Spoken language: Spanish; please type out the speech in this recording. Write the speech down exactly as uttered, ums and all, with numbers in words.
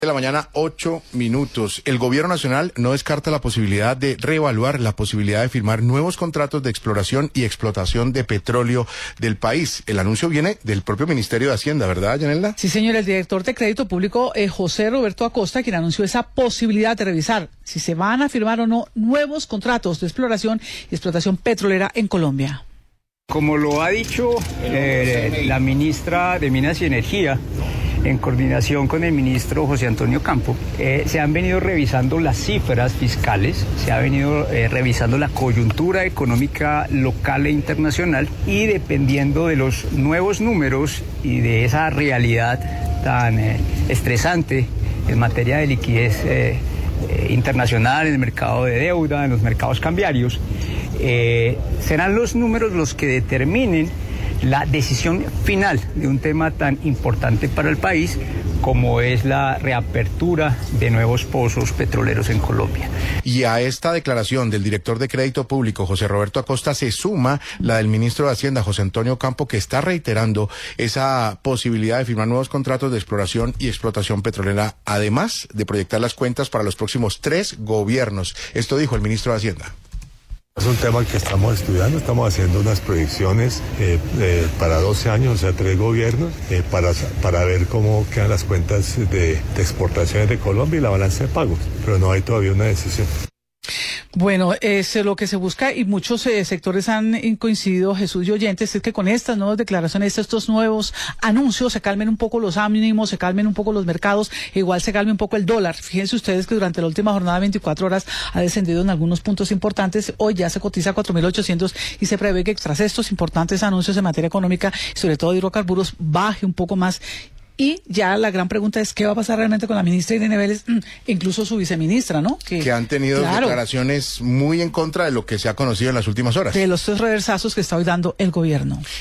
De la mañana, ocho minutos. El gobierno nacional no descarta la posibilidad de reevaluar la posibilidad de firmar nuevos contratos de exploración y explotación de petróleo del país. El anuncio viene del propio Ministerio de Hacienda, ¿verdad, Yanelda? Sí, señor. El director de Crédito Público, eh, José Roberto Acosta, quien anunció esa posibilidad de revisar si se van a firmar o no nuevos contratos de exploración y explotación petrolera en Colombia. Como lo ha dicho eh, la ministra de Minas y Energía, en coordinación con el ministro José Antonio Campo, eh, se han venido revisando las cifras fiscales, se ha venido eh, revisando la coyuntura económica local e internacional, y dependiendo de los nuevos números y de esa realidad tan eh, estresante en materia de liquidez eh, eh, internacional, en el mercado de deuda, en los mercados cambiarios, eh, serán los números los que determinen la decisión final de un tema tan importante para el país como es la reapertura de nuevos pozos petroleros en Colombia. Y a esta declaración del director de Crédito Público, José Roberto Acosta, se suma la del ministro de Hacienda, José Antonio Campo, que está reiterando esa posibilidad de firmar nuevos contratos de exploración y explotación petrolera, además de proyectar las cuentas para los próximos tres gobiernos. Esto dijo el ministro de Hacienda. Es un tema que estamos estudiando, estamos haciendo unas proyecciones eh, eh, para doce años, o sea, tres gobiernos, eh, para, para ver cómo quedan las cuentas de, de exportaciones de Colombia y la balanza de pagos, pero no hay todavía una decisión. Bueno, es lo que se busca y muchos eh, sectores han coincidido, Jesús y oyentes, es que con estas nuevas declaraciones, estos nuevos anuncios, se calmen un poco los ánimos, se calmen un poco los mercados, e igual se calme un poco el dólar. Fíjense ustedes que durante la última jornada de veinticuatro horas ha descendido en algunos puntos importantes. Hoy ya se cotiza a cuatro mil ochocientos y se prevé que tras estos importantes anuncios en materia económica, sobre todo de hidrocarburos, baje un poco más. Y ya la gran pregunta es qué va a pasar realmente con la ministra Irene Vélez, incluso su viceministra, ¿no? Que, que han tenido claro, declaraciones muy en contra de lo que se ha conocido en las últimas horas. De los tres reversazos que está hoy dando el gobierno.